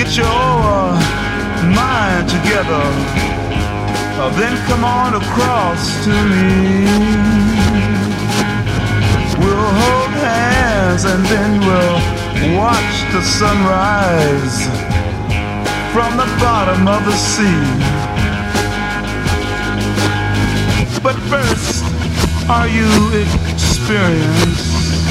get your mind together, then come on across to me. We'll hold hands and then we'll watch the sunrise from the bottom of the sea. But first, are you experienced?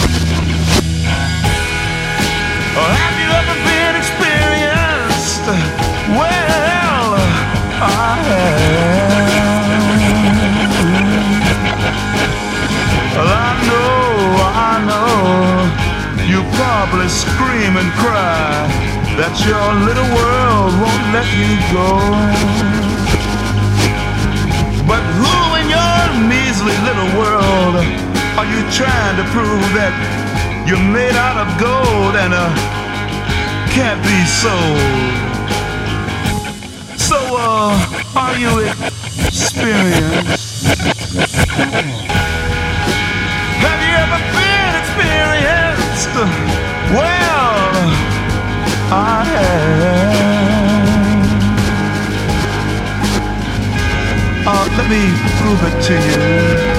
Or have you ever been experienced? Well, I have. Well, I know, you probably scream and cry that your little world won't let you go. But who in your measly little world are you trying to prove that you're made out of gold and can't be sold? So, are you experienced? Have you ever been experienced? Well, I have. Let me prove it to you.